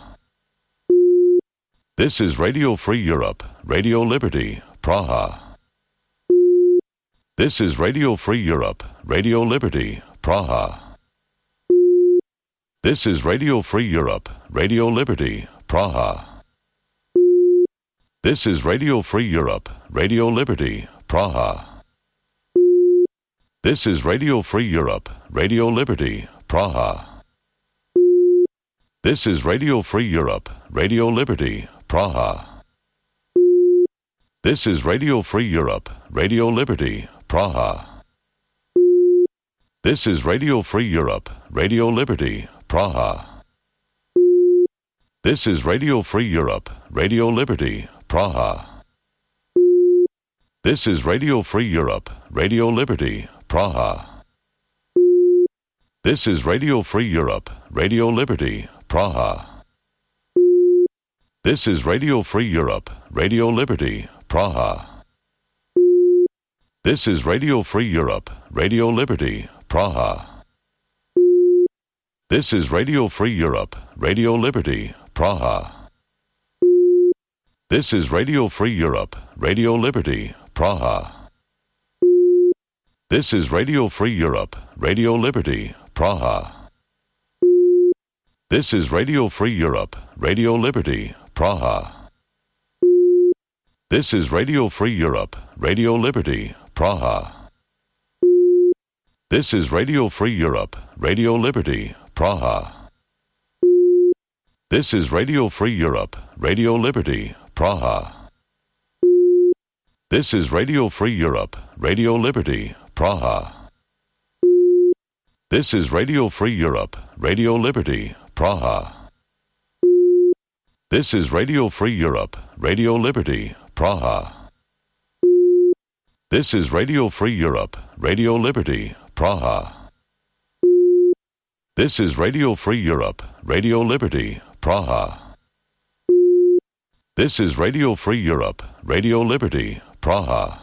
This is Radio Free Europe, Radio Liberty, Praha. This is Radio Free Europe, Radio Liberty, Praha. This is Radio Free Europe, Radio Liberty, Praha. This is Radio Free Europe, Radio Liberty, Praha. This is Radio Free Europe, Radio Liberty, Praha. This is Radio Free Europe, Radio Liberty, Praha. This is Radio Free Europe, Radio Liberty, Praha. This is Radio Free Europe, Radio Liberty, Praha. This is Radio Free Europe, Radio Liberty, Praha. This is Radio Free Europe, Radio Liberty, Praha. This is Radio Free Europe, Radio Liberty, Praha. This is Radio Free Europe, Radio Liberty, Praha. This is Radio Free Europe, Radio Liberty, Praha. This is Radio Free Europe, Radio Liberty, Praha. This is Radio Free Europe, Radio Liberty, Praha. This is Radio Free Europe, Radio Liberty, Praha. This is Radio Free Europe, Radio Liberty, Praha. This is Radio Free Europe, Radio Liberty, Praha. This is Radio Free Europe, Radio Liberty, Praha. This is Radio Free Europe, Radio Liberty, Praha. This is Radio Free Europe, Radio Liberty, Praha. This is Radio Free Europe, Radio Liberty, Praha. This is Radio Free Europe, Radio Liberty, Praha. This is Radio Free Europe, Radio Liberty, Praha. This is Radio Free Europe, Radio Liberty, Praha. This is Radio Free Europe, Radio Liberty, Praha.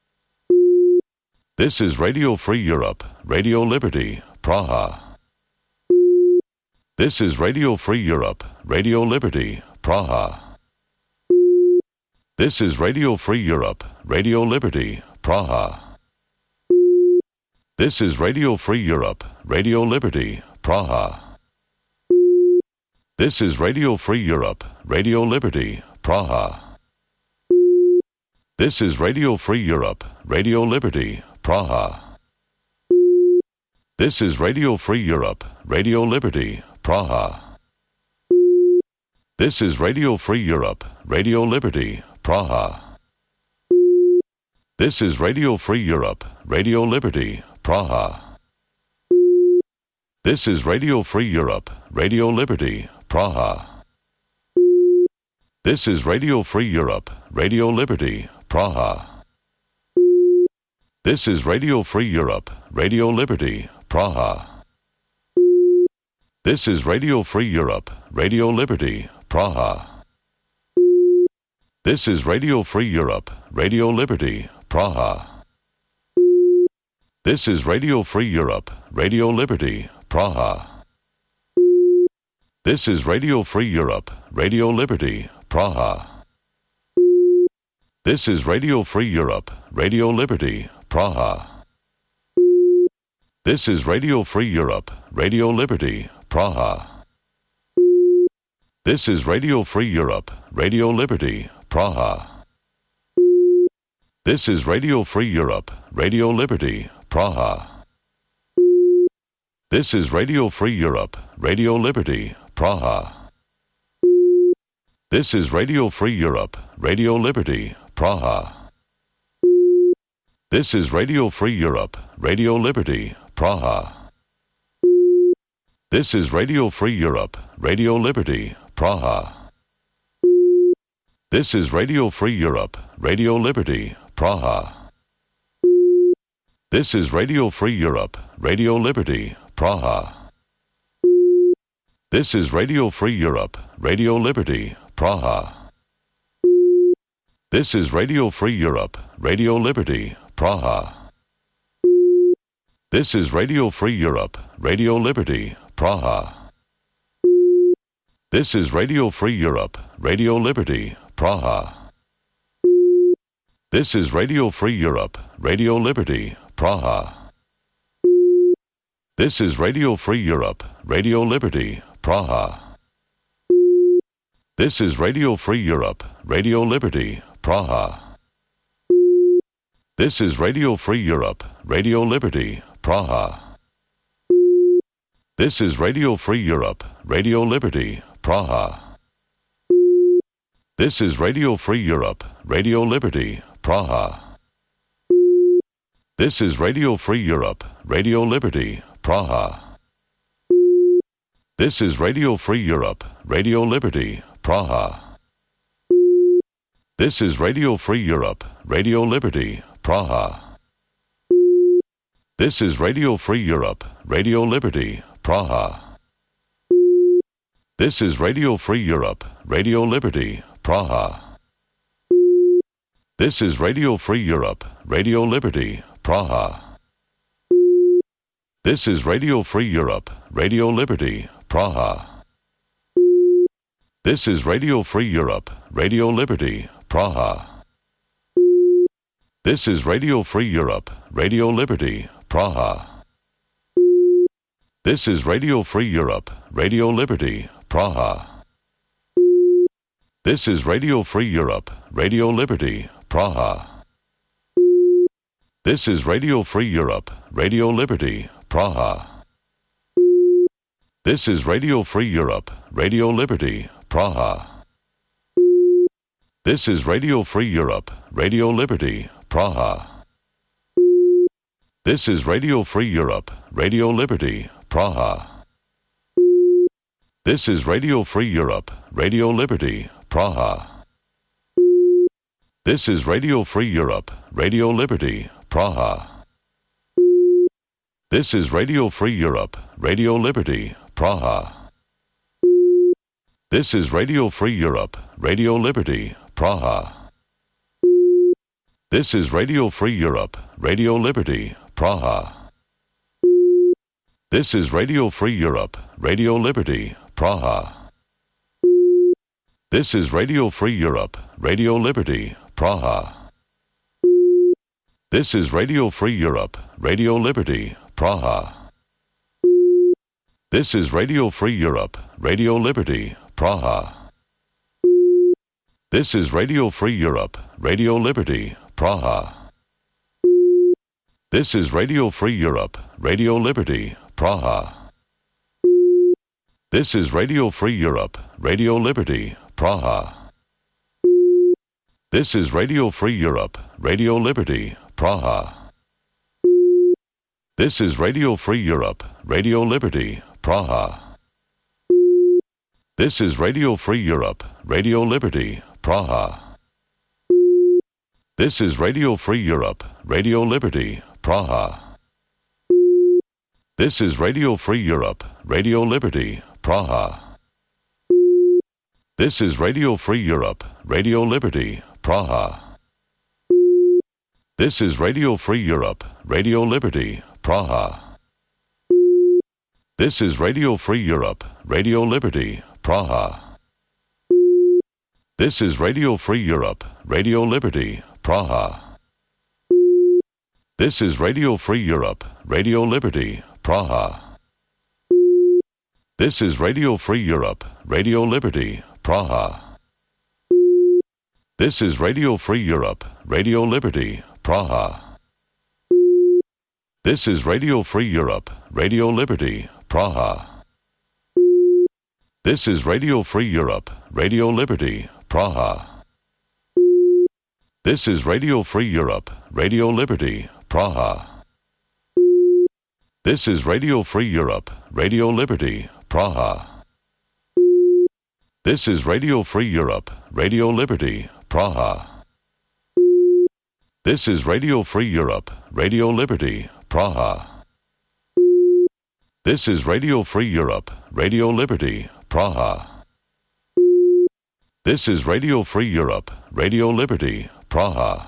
This is Radio Free Europe, Radio Liberty, Praha. This is Radio Free Europe, Radio Liberty, Praha. This is Radio Free Europe, Radio Liberty, Praha. This is Radio Free Europe, Radio Liberty, Praha. This is Radio Free Europe, Radio Liberty, Praha. This is Radio Free Europe, Radio Liberty, Praha. This is Radio Free Europe, Radio Liberty, Praha. This is Radio Free Europe, Radio Liberty, Praha. This is Radio Free Europe, Radio Liberty, Praha. This is Radio Free Europe, Radio Liberty, Praha. This is Radio Free Europe, Radio Liberty, Praha. This is Radio Free Europe, Radio Liberty, Praha. This is Radio Free Europe, Radio Liberty, Praha. This is Radio Free Europe, Radio Liberty, Praha. This is Radio Free Europe, Radio Liberty, Praha. This is Radio Free Europe, Radio Liberty, Praha. This is Radio Free Europe, Radio Liberty, Praha. This is Radio Free Europe, Radio Liberty, Praha. This is Radio Free Europe, Radio Liberty, Praha. This is Radio Free Europe, Radio Liberty, Praha. This is Radio Free Europe, Radio Liberty, Praha. This is Radio Free Europe, Radio Liberty, Praha. This is Radio Free Europe, Radio Liberty, Praha. This is Radio Free Europe, Radio Liberty, Praha. This is Radio Free Europe, Radio Liberty, Praha. This is Radio Free Europe, Radio Liberty, Praha. This is Radio Free Europe, Radio Liberty, Praha. This is Radio Free Europe, Radio Liberty, Praha. This is Radio Free Europe, Radio Liberty, Praha. This is Radio Free Europe, Radio Liberty, Praha. This is Radio Free Europe, Radio Liberty, Praha. This is Radio Free Europe, Radio Liberty, Praha. This is Radio Free Europe, Radio Liberty, Praha. This is Radio Free Europe, Radio Liberty, Praha. This is Radio Free Europe, Radio Liberty, Praha. This is Radio Free Europe, Radio Liberty, Praha. This is Radio Free Europe, Radio Liberty, Praha. This is Radio Free Europe, Radio Liberty, Praha. This is Radio Free Europe, Radio Liberty, Praha. This is Radio Free Europe, Radio Liberty, Praha. This is Radio Free Europe, Radio Liberty, Praha. This is Radio Free Europe, Radio Liberty, Praha. This is Radio Free Europe, Radio Liberty, Praha. This is Radio Free Europe, Radio Liberty, Praha. This is Radio Free Europe, Radio Liberty, Praha. This is Radio Free Europe, Radio Liberty, Praha. This is Radio Free Europe, Radio Liberty, Praha. This is Radio Free Europe, Radio Liberty, Praha. This is Radio Free Europe, Radio Liberty, Praha. This is Radio Free Europe, Radio Liberty, Praha. This is Radio Free Europe, Radio Liberty, Praha. This is Radio Free Europe, Radio Liberty, Praha. This is Radio Free Europe, Radio Liberty, Praha. This is Radio Free Europe, Radio Liberty, Praha. This is Radio Free Europe, Radio Liberty, Praha. This is Radio Free Europe, Radio Liberty, Praha. This is Radio Free Europe, Radio Liberty, Praha. This is Radio Free Europe, Radio Liberty, Praha. This is Radio Free Europe, Radio Liberty, Praha. This is Radio Free Europe, Radio Liberty, Praha. This is Radio Free Europe, Radio Liberty, Praha. This is Radio Free Europe, Radio Liberty, Praha. This is Radio Free Europe, Radio Liberty, Praha. This is Radio Free Europe, Radio Liberty, Praha. This is Radio Free Europe, Radio Liberty, Praha. This is Radio Free Europe, Radio Liberty, Praha. This is Radio Free Europe, Radio Liberty, Praha. This is Radio Free Europe, Radio Liberty, Praha. This is Radio Free Europe, Radio Liberty, Praha. This is Radio Free Europe, Radio Liberty, Praha. This is Radio Free Europe, Radio Liberty, Praha. This is Radio Free Europe, Radio Liberty, Praha. This is Radio Free Europe, Radio Liberty, Praha. This is Radio Free Europe, Radio Liberty, Praha. This is Radio Free Europe, Radio Liberty, Praha. This is Radio Free Europe, Radio Liberty, Praha. This is Radio Free Europe, Radio Liberty, Praha. This is Radio Free Europe, Radio Liberty, Praha. This is Radio Free Europe, Radio Liberty, Praha. This is Radio Free Europe, Radio Liberty, Praha. This is Radio Free Europe, Radio Liberty, Praha. This is Radio Free Europe, Radio Liberty, Praha. This is Radio Free Europe, Radio Liberty, Praha.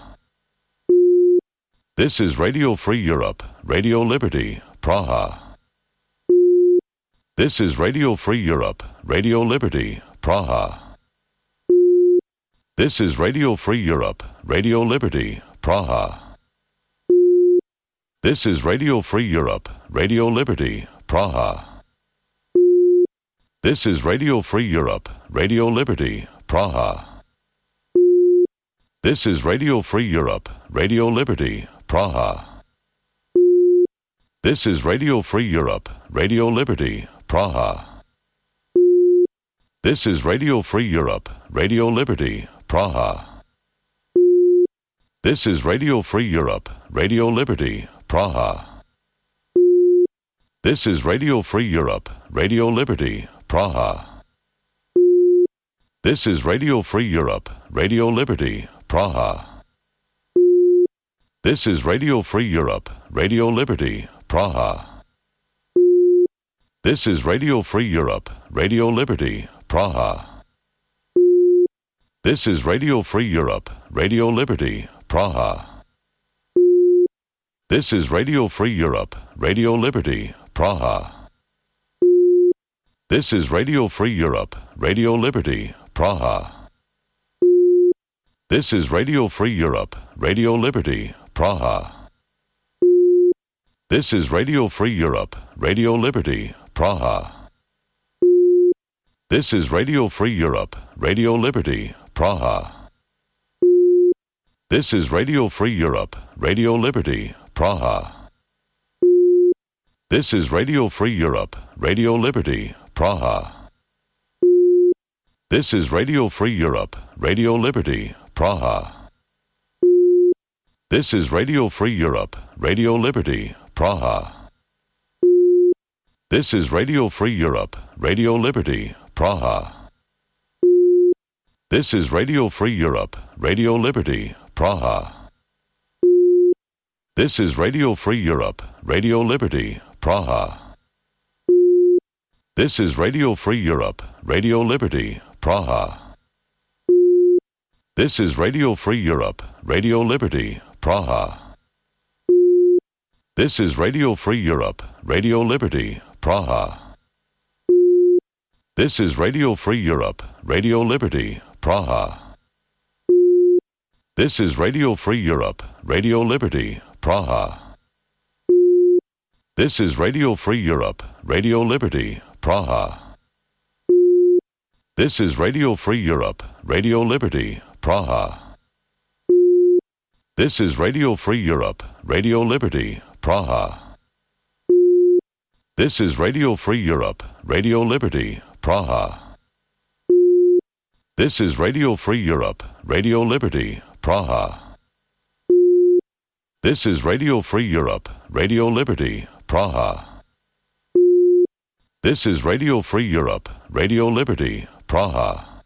This is Radio Free Europe, Radio Liberty, Praha. This is Radio Free Europe, Radio Liberty, Praha. This is Radio Free Europe, Radio Liberty, Praha. This is Radio Free Europe, Radio Liberty, Praha. This is Radio Free Europe, Radio Liberty, Praha. This is Radio Free Europe, Radio Liberty, Praha. This is Radio Free Europe, Radio Liberty, Praha. This is Radio Free Europe, Radio Liberty, Praha. This is Radio Free Europe, Radio Liberty, Praha. This is Radio Free Europe, Radio Liberty, Praha. This is Radio Free Europe, Radio Liberty, Praha. This is Radio Free Europe, Radio Liberty, Praha. This is Radio Free Europe, Radio Liberty, Praha. This is Radio Free Europe, Radio Liberty, Praha. This is Radio Free Europe, Radio Liberty, Praha. This is Radio Free Europe, Radio Liberty, Praha. This is Radio Free Europe, Radio Liberty, Praha. This is Radio Free Europe, Radio Liberty, Praha. This is Radio Free Europe, Radio Liberty, Praha. This is Radio Free Europe, Radio Liberty, Praha. This is Radio Free Europe, Radio Liberty, Praha. This is Radio Free Europe, Radio Liberty, Praha. This is Radio Free Europe, Radio Liberty, Praha. This is Radio Free Europe, Radio Liberty, Praha. This is Radio Free Europe, Radio Liberty, Praha. This is Radio Free Europe, Radio Liberty, Praha. This is Radio Free Europe, Radio Liberty, Praha. This is Radio Free Europe, Radio Liberty, Praha. This is Radio Free Europe, Radio Liberty, Praha. This is Radio Free Europe, Radio Liberty, Praha. This is Radio Free Europe, Radio Liberty, Praha. This is Radio Free Europe, Radio Liberty, Praha. This is Radio Free Europe, Radio Liberty, Praha. This is Radio Free Europe, Radio Liberty, Praha. This is Radio Free Europe, Radio Liberty, Praha. This is Radio Free Europe, Radio Liberty, Praha. This is Radio Free Europe, Radio Liberty, Praha. This is Radio Free Europe, Radio Liberty, Praha.